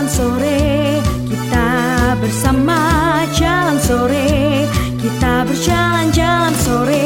sore, kita bersama jalan sore, kita berjalan-jalan sore.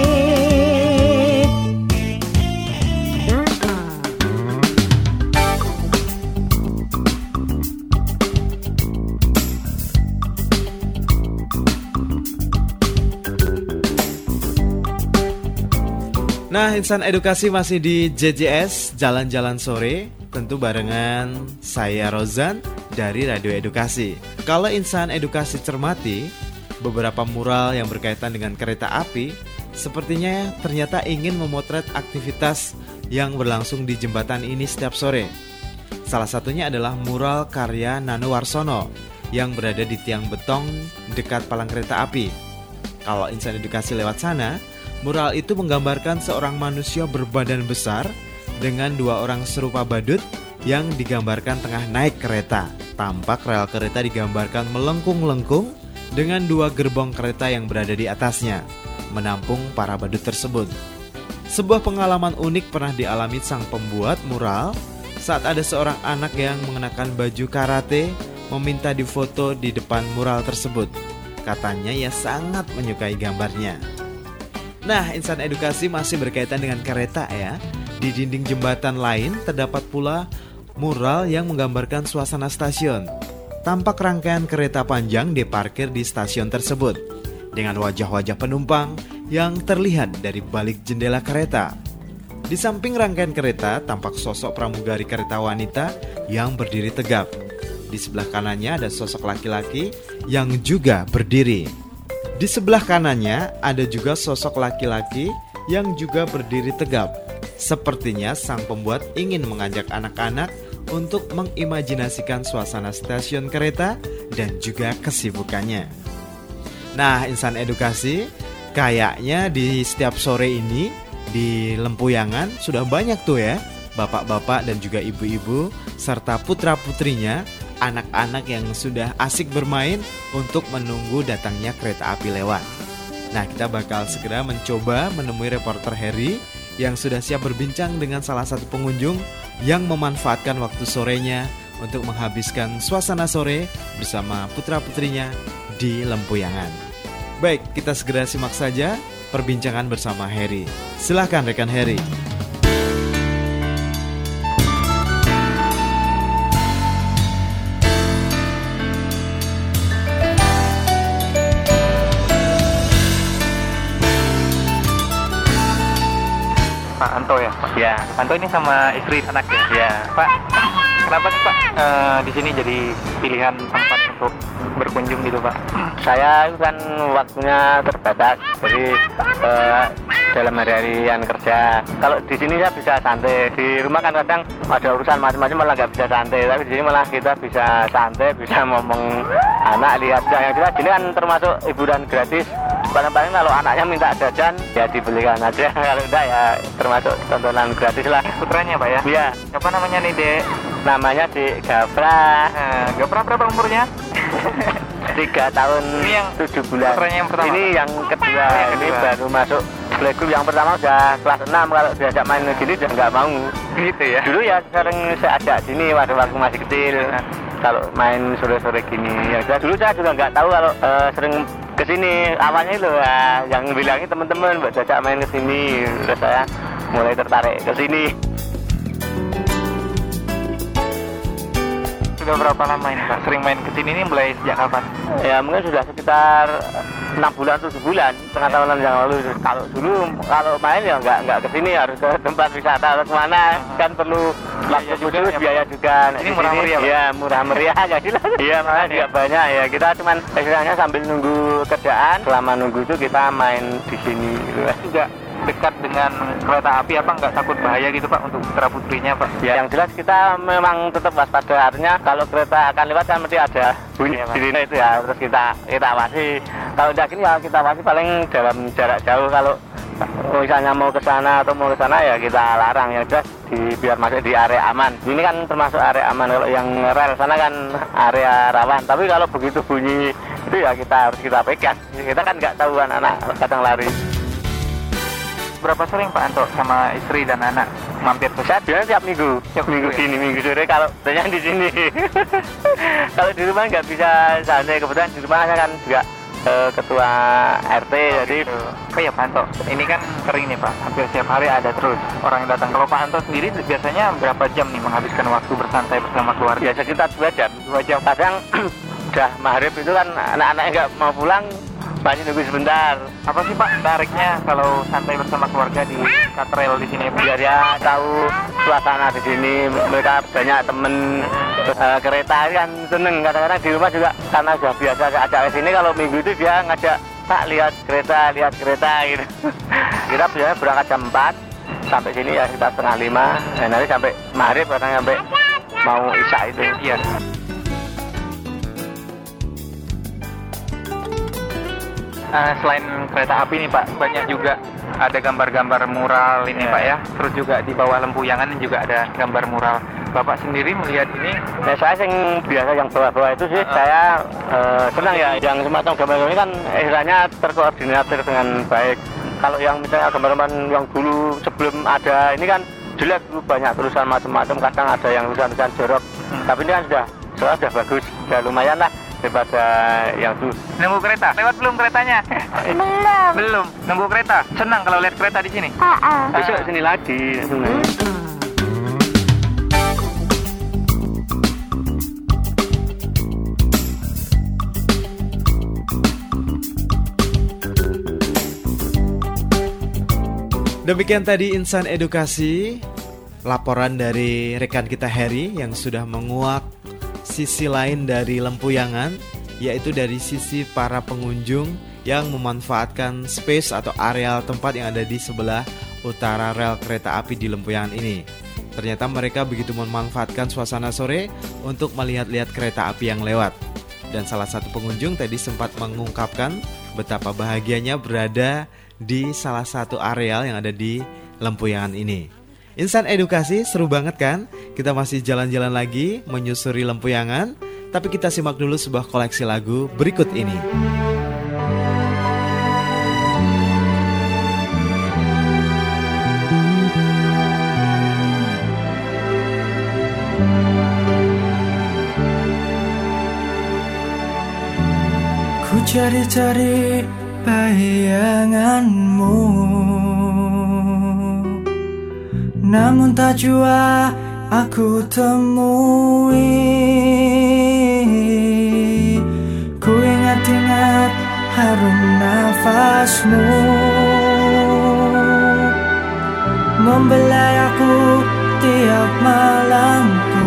Nah, Insan Edukasi masih di JJS Jalan-Jalan Sore, tentu barengan saya Rozan dari Radio Edukasi. Kalau Insan Edukasi cermati, beberapa mural yang berkaitan dengan kereta api sepertinya ternyata ingin memotret aktivitas yang berlangsung di jembatan ini setiap sore. Salah satunya adalah mural karya Nano Warsono yang berada di tiang betong dekat palang kereta api. Kalau Insan Edukasi lewat sana, mural itu menggambarkan seorang manusia berbadan besar dengan dua orang serupa badut yang digambarkan tengah naik kereta. Tampak rel kereta digambarkan melengkung-lengkung dengan dua gerbong kereta yang berada di atasnya, menampung para badut tersebut. Sebuah pengalaman unik pernah dialami sang pembuat mural saat ada seorang anak yang mengenakan baju karate meminta difoto di depan mural tersebut. Katanya ia sangat menyukai gambarnya. Nah, Insan Edukasi masih berkaitan dengan kereta ya. Di dinding jembatan lain terdapat pula mural yang menggambarkan suasana stasiun. Tampak rangkaian kereta panjang diparkir di stasiun tersebut dengan wajah-wajah penumpang yang terlihat dari balik jendela kereta. Di samping rangkaian kereta tampak sosok pramugari kereta wanita yang berdiri tegap. Di sebelah kanannya ada sosok laki-laki yang juga berdiri. Di sebelah kanannya ada juga sosok laki-laki yang juga berdiri tegap. Sepertinya sang pembuat ingin mengajak anak-anak untuk mengimajinasikan suasana stasiun kereta dan juga kesibukannya. Nah, Insan Edukasi, kayaknya di setiap sore ini di Lempuyangan sudah banyak tuh ya bapak-bapak dan juga ibu-ibu serta putra-putrinya, anak-anak yang sudah asik bermain untuk menunggu datangnya kereta api lewat. Nah, kita bakal segera mencoba menemui reporter Heri yang sudah siap berbincang dengan salah satu pengunjung yang memanfaatkan waktu sorenya untuk menghabiskan suasana sore bersama putra-putrinya di Lempuyangan. Baik, kita segera simak saja perbincangan bersama Heri. Silakan rekan Heri. Pak Anto ya, Pak? Ya, Anto ini sama istri anak ya? Ya, Pak. Kenapa sih Pak di sini jadi pilihan tempat untuk berkunjung gitu Pak? Saya kan waktunya terbatas, jadi dalam hari-harian kerja. Kalau di sini saya bisa santai. Di rumah kan kadang ada urusan macam-macam malah nggak bisa santai. Tapi di sini malah kita bisa santai, bisa ngomong anak lihat. Yang jelas ini kan termasuk hiburan gratis. Paling-paling kalau anaknya minta jajan ya dibelikan aja. Kalau enggak ya termasuk tontonan gratis lah. Putranya Pak ya? Iya. Apa namanya nih Dek? Namanya Dek Gafra. Gafra berapa umurnya? 3 tahun ini yang 7 bulan. Putranya yang pertama? Ini yang kedua. Ini baru masuk playgroup. Yang pertama udah kelas 6. Kalau diajak main gini dia nggak mau. Gitu ya? Dulu ya sering saya ajak sini waktu masih kecil. Kalau main sore-sore gini. Ya, dulu saya juga nggak tahu kalau sering kesini. Awalnya itu yang bilangin teman-teman buat ajak main kesini. Terus saya mulai tertarik kesini. Sudah berapa lama ini Pak? Sering main kesini ini mulai sejak kapan? Ya mungkin sudah sekitar 6 bulan 7 bulan, setengah tahunan yang lalu. Kalau dulu kalau main ya nggak kesini, harus ke tempat wisata atau kemana, kan perlu waktu khusus, biaya juga. Ini murah meriah Pak? Iya murah meriah ya jelas. Iya malah juga banyak ya. Kita cuman istilahnya sambil nunggu kerjaan, selama nunggu itu kita main di sini. Gitu. Juga dekat dengan kereta api, apa nggak takut bahaya gitu Pak untuk putra putrinya Pak? Ya, yang jelas kita memang tetap waspada, artinya kalau kereta akan lewat kan mesti ada bunyi sirine itu ya, terus kita awasi. Kalau udah gini ya kita awasi paling dalam jarak jauh. Kalau misalnya mau ke sana atau mau ke sana ya kita larang, ya jelas biar masuk di area aman. Ini kan termasuk area aman. Kalau yang rel sana kan area rawan. Tapi kalau begitu bunyi itu ya kita harus kita pegang. Kita kan nggak tahu anak-anak kadang lari. Berapa sering Pak Anto sama istri dan anak mampir? Saya biasanya tiap minggu ya? sini, minggu sore kalau ternyata di sini. Kalau di rumah nggak bisa santai, kebetulan di rumah saya kan juga ketua RT, jadi kayak Pak Anto, ini kan sering nih Pak, hampir setiap hari ada terus orang yang datang. Kalau Pak Anto sendiri biasanya berapa jam nih menghabiskan waktu bersantai bersama keluarga? ya sekitar 2 jam. Kadang udah maghrib itu kan anak-anaknya nggak mau pulang, banyak nunggu sebentar. Apa sih Pak tariknya kalau santai bersama keluarga di Katrel di sini? Biar ya tahu suasana di sini, mereka banyak temen. Kereta kan seneng, kadang-kadang di rumah juga karena sudah biasa ajak ke sini. Kalau minggu itu dia ngajak, Pak lihat kereta gitu. Kita biasanya berangkat jam 4 sampai sini ya kita 4:30, dan nanti sampai maghrib kadang sampai mau isya itu. Iya. Selain kereta api nih Pak, banyak juga ada gambar-gambar mural ini Pak ya. Terus juga di bawah lempuyangan juga ada gambar mural. Bapak sendiri melihat ini? Ya, saya yang biasa yang bawah-bawah itu sih saya senang ya. Yang semacam gambar ini kan istilahnya terkoordinatir dengan baik. Kalau yang misalnya gambar-gambar yang dulu sebelum ada ini kan jelek, dulu banyak tulisan macam-macam, kadang ada yang tulisan-tulisan jorok. Tapi ini kan sudah bagus, sudah lumayan lah daripada yang dulu. Nunggu kereta? Lewat belum keretanya? Belum. Nunggu kereta? Senang kalau lihat kereta di sini? Besok sini lagi. Demikian tadi Insan Edukasi, laporan dari rekan kita Harry yang sudah menguak sisi lain dari lempuyangan, yaitu dari sisi para pengunjung yang memanfaatkan space atau areal tempat yang ada di sebelah utara rel kereta api di lempuyangan ini. Ternyata mereka begitu memanfaatkan suasana sore untuk melihat-lihat kereta api yang lewat. Dan salah satu pengunjung tadi sempat mengungkapkan betapa bahagianya berada di salah satu areal yang ada di lempuyangan ini. Insan Edukasi, seru banget kan? Kita masih jalan-jalan lagi menyusuri lempuyangan, tapi kita simak dulu sebuah koleksi lagu berikut ini. Ku cari-cari bayanganmu, namun tak jua aku temui. Ku ingat-ingat harum nafasmu, membelai aku tiap malamku.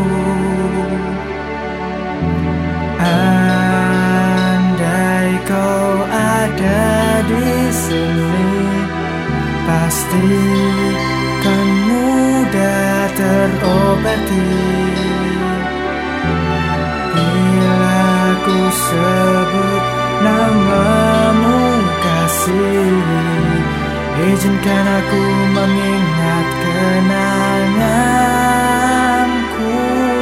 Andai kau ada di sini, pasti kan mudah terobati. Bila ku sebut namamu kasih, izinkan aku mengingat kenanganku.